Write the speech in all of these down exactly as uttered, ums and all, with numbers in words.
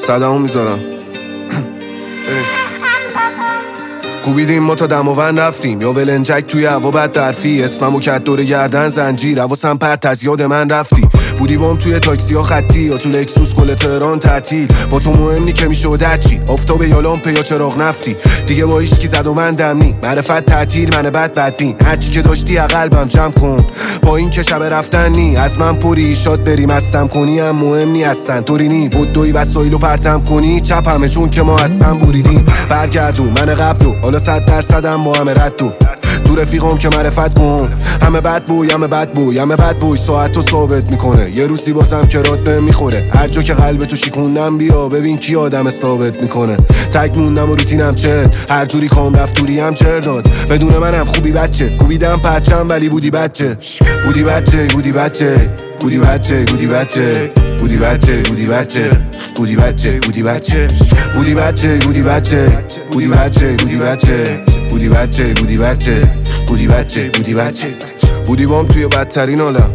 صدامو میذارم. کوبیدیم ما تا دماوند رفتیم، یا ولنجک توی هوا بد برفی، اسممو کت دور گردن زنجیر، حواسم پرت از یاد من رفتی. بودی بام توی تاکسی ها خطی، یا تو لکسوس کل تهران تعطیل. با تو مهم نی که میشه در چی، آفتاب یا لامپ یا چراغ نفتی. دیگه با هیچ کی زد و من دم نی، معرفت تعطیل من بد بدبین. هرچی که داشتی قلبم جمع کن، با این که شب رفتن نی. از من پری شاد بریم هستم کنی هم مهم نی هستن طوری نی. بدوی وسایلو پرتم کنی چپ همه چون که ما هستم بریدیم. برگردون من قبلو حالا صد درصدم با همه ردو. تو رفیقام که معرفت کن، همه بد بوی همه بد بوی همه بد بوی ساعتو ثابت میکنه. یه روزی بازم که رات بهم میخوره، هر جا که قلب تو شیکوندم بیا ببین کی آدم ثابت میکنه. تک موندم و روتینم چرت، هر جوری کام رفت توری هم چر داد. بدون منم خوبی بچه، کوبیدم پرچم ولی بودی بچه. بودی بچه بودی بچه بودی بچه بودی بچه بودی بچه بودی بچه بودی بچه بودی بچه بودی بچه بودی بچه بودی بچه بودی بچه بودی بچه بودی بچه بودی بچه بودی بچه بودی بام توی بدترین حالم،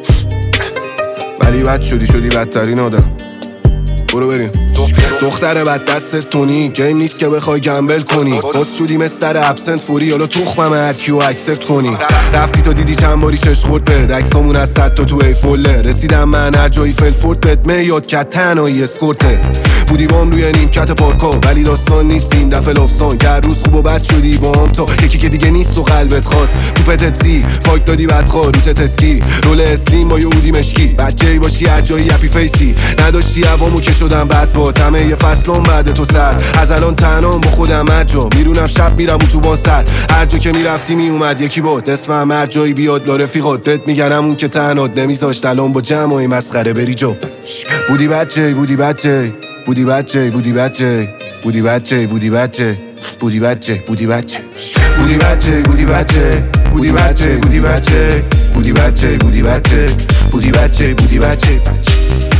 ولی بد شدی شدی بدترین آدم. برو بریم. دختر بد دستت تونی، گیم نیست که بخوای گمبل کنی. باز شدی مستر ابسنت فوری، حالا تخمم هر کیو اکسپت کنی. رفتی تو دیدی چند باری چش خورد به عکسامون از صد تا تو ای فوله. رسیدم من هر جایی فلفورد بهت میاد که تنهایی اسکورته. بودی بام روی نیمکت پارکا، ولی داستان نیست این دفعه لافسان. که هر روز خوب و بد شدی با هم تا یکی که دیگه نیست و قلبت خواست. تو پتت سی فایت دادی بدخواه روچت اسکی، رول اسلیم با یهودی مشکی. بچه‌ای باشی هر جایی هپی فیسی، نداشتی هوامو که شدم بد با همه یه فصلم بعد تو سر. از الان تنهام با خودم هر جا میرونم، شب میرم و تو با سر. هر جا که میرفتی میومد یکی بود اسمم، هر جایی بیاد لا رفیقات بهت میگنم اون که تنهات نمیذاشت الان با جمعای مسخره بری جو. بودی بچه بودی بچه بودی بچه بودی بچه بودی بچه بودی بچه بودی بچه بودی بچه بودی بچه بودی بچه بودی بچه بودی بچه بودی بچه بودی بچه بودی بچه بودی بچه